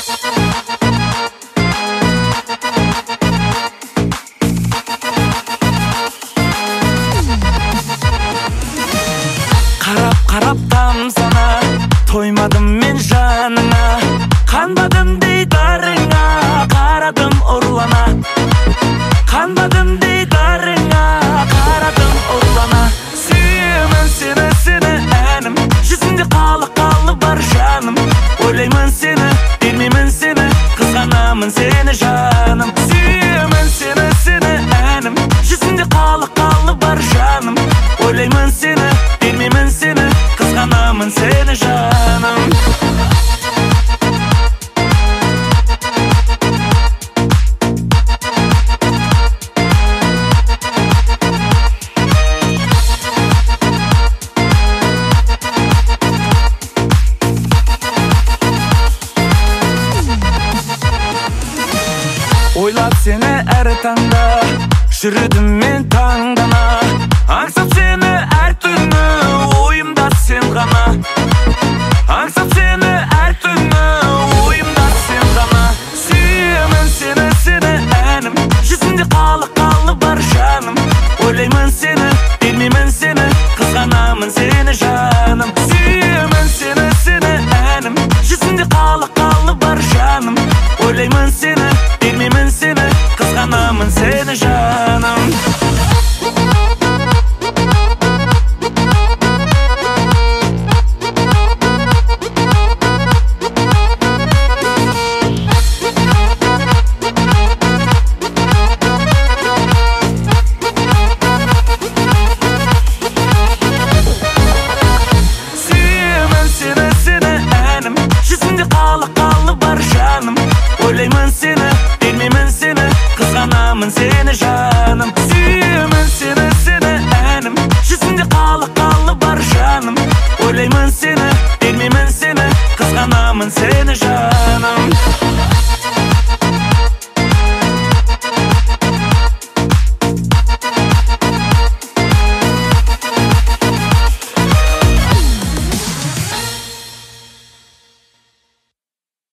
Қарап тамсана, тоймадым мен жаныңа, қанбадым дейдарыңа, қарадым ұрлана. Қанбадым дейдарыңа, қарадым ұрлана. Сүйемін сені, сені әнім, жүзінде қалы бар жаным. Ойлаймын сені, бермеймін сені, қызғанамын сені жаным. Сүйемін сені, сені әнім, жүзінде қалы бар жаным. Ойлаймын сені, бермеймін сені, қызғанамын сені жаным. Ойлап сені әр таңда, жүрдім мен таңдана. Аңсап сені әр түні, ойымда сен ғана. Аңсап сені әр түні, ойымда сен ғана. Сүйемін сені, сені әнім, жүзінде қалы бар жаным. Ойлаймын сені, бермеймін сені, қызғанамын сені жаным. Сүйемін сені, сені әнім, жүзінде қалы бар жаным. Ойлаймын сені, бермеймін сені, қызғанамын сені жаным. Сүйемін сені, сені әнім, жүзінде қалы бар жаным. Ойлаймын сені, бермеймін сені, қызғанамын сені жаным. Сүйемін сені, сені әнім, жүзінде қалы бар жаным. Ойлаймын сені, бермеймін сені, қызғанамын сені жаным.